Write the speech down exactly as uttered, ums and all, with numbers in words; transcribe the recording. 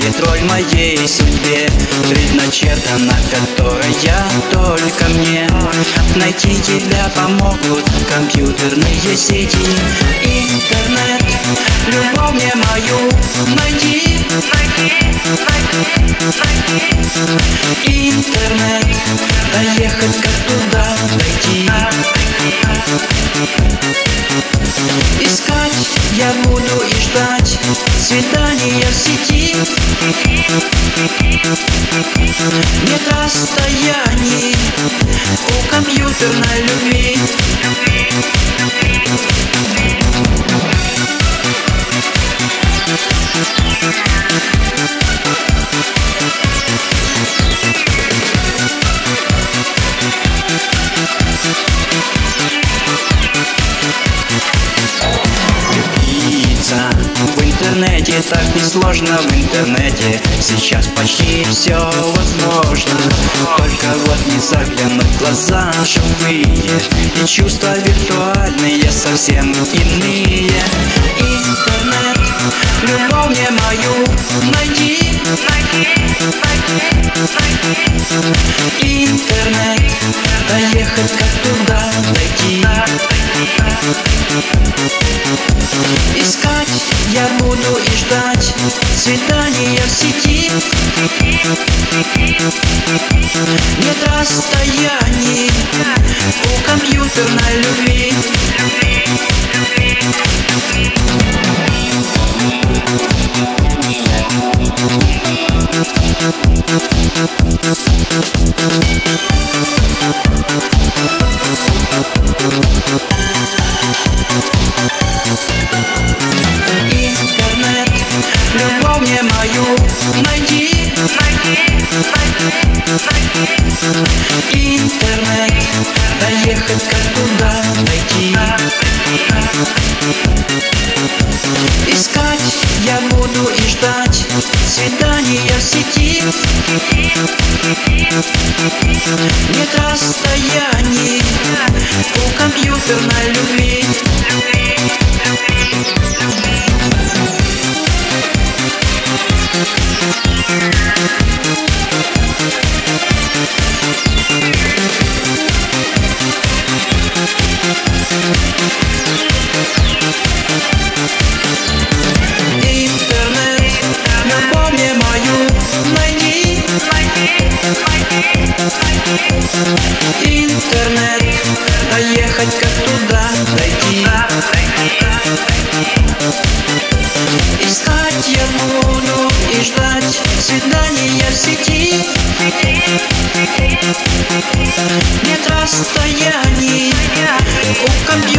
играет роль в моей судьбе, предначертана, которая только мне. Найти тебя помогут компьютерные сети. Интернет, любовь мне мою найди, найди, найди, найди. Интернет, доехать как туда дойти. Искать я буду и ждать свидания в сети. Нет расстояний у компьютерной любви. В интернете так несложно, в интернете сейчас почти все возможно. Только вот не заглянуть в глаза живые, и чувства виртуальные совсем иные. Интернет, любовь мне мою найди, найди, найди, найди. Интернет, доехать как туда дойти. Искать я буду и ждать свидания в сети. Нет расстояний у компьютерной любви. Интернет, любовь мне мою найди, найди, найди, найди. Интернет, доехать как туда дойти. Искать я буду и ждать свидания в сети. Нет расстояний у компьютерной любви. Интернет, любовь мне мою найди, найди, найди, найди. Интернет, доехать как туда дойти. Искать я буду и ждать свидания в сети. Нет расстояний у компьютера.